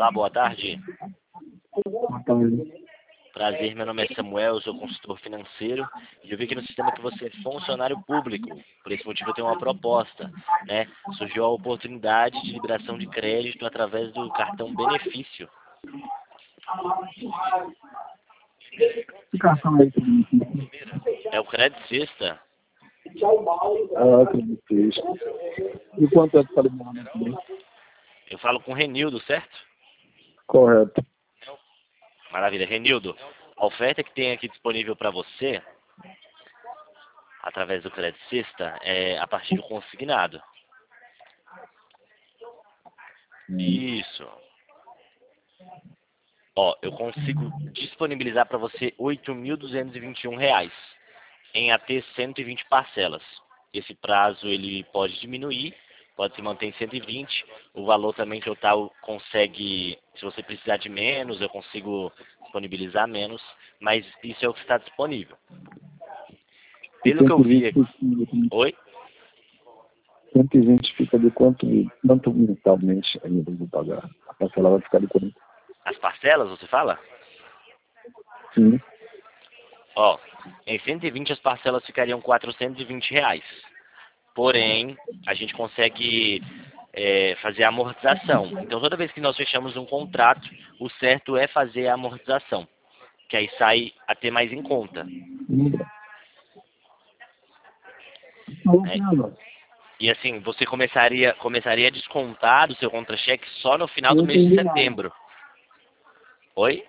Olá, boa tarde. Boa tarde. Prazer, meu nome é Samuel, eu sou consultor financeiro e eu vi aqui no sistema que você é funcionário público. Por esse motivo eu tenho uma proposta, né? Surgiu a oportunidade de liberação de crédito através do cartão benefício. Que cartão é esse benefício? É o Crédito Sexta. Ah, acredito. E quanto é que está liberando aqui? Eu falo com o Renildo, certo? Correto. Maravilha. Renildo, a oferta que tem aqui disponível para você, através do Crédito Sexta, é a partir do consignado. Isso. Ó, eu consigo disponibilizar para você R$ 8.221 em até 120 parcelas. Esse prazo ele pode diminuir, pode se manter em 120. O valor também total consegue, se você precisar de menos, eu consigo disponibilizar menos, mas isso é o que está disponível. Pelo que eu vi aqui... Oi? 120 fica de quanto mensalmente ainda vou pagar? A parcela vai ficar de quanto? As parcelas, você fala? Sim. Ó, em 120 as parcelas ficariam R$ 420. Porém, a gente consegue fazer a amortização. Então, toda vez que nós fechamos um contrato, o certo é fazer a amortização, que aí sai até mais em conta. E assim, você começaria a descontar do seu contra-cheque só no final do mês de setembro. Oi?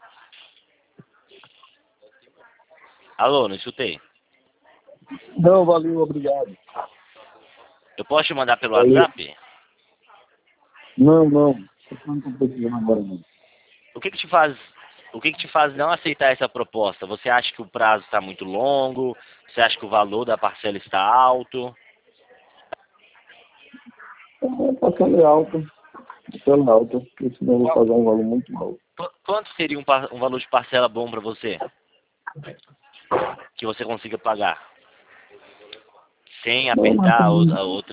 Alô, não escutei. Não, valeu, obrigado. Eu posso te mandar pelo WhatsApp? Não. Eu não estou precisando agora, não. O que que te faz não aceitar essa proposta? Você acha que o prazo está muito longo? Você acha que o valor da parcela está alto? A parcela é alta. Porque senão eu vou pagar um valor muito alto. Quanto seria um valor de parcela bom para você? Que você consiga pagar? Sem apertar outra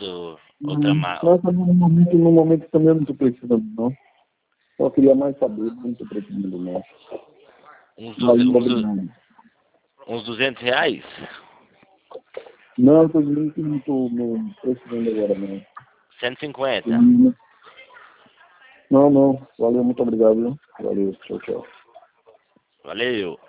No momento também eu não estou precisando, não. Só queria mais saber, não estou precisando, não. uns R$ 200? Não, estou dizendo que não estou precisando agora, não. 150? Não. Valeu, muito obrigado. Viu? Valeu, tchau. Valeu.